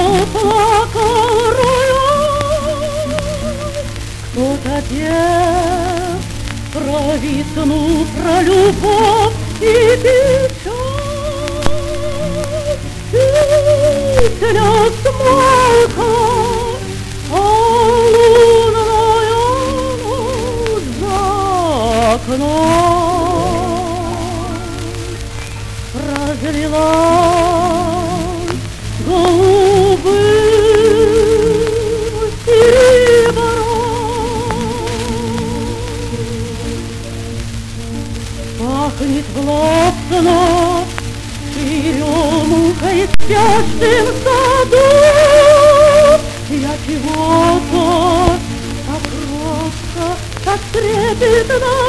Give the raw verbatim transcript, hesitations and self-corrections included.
плакал роял, кто-то пел про весну, про любовь и печаль. Песня смолкла, а лунная ночь за окном разлилась голубым серебром. Пахнет властно черемухой в спящем саду. Я чего-то так робко, так трепетно